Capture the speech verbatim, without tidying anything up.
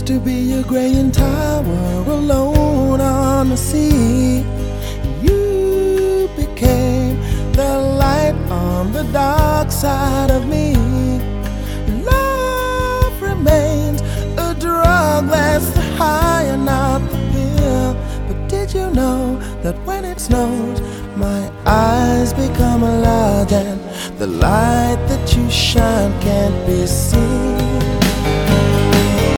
used to be a graying tower alone on the sea. You became the light on the dark side of me. Love remains a drug that's the high and not the pill. But did you know that when it snows, my eyes become large and the light that you shine can't be seen?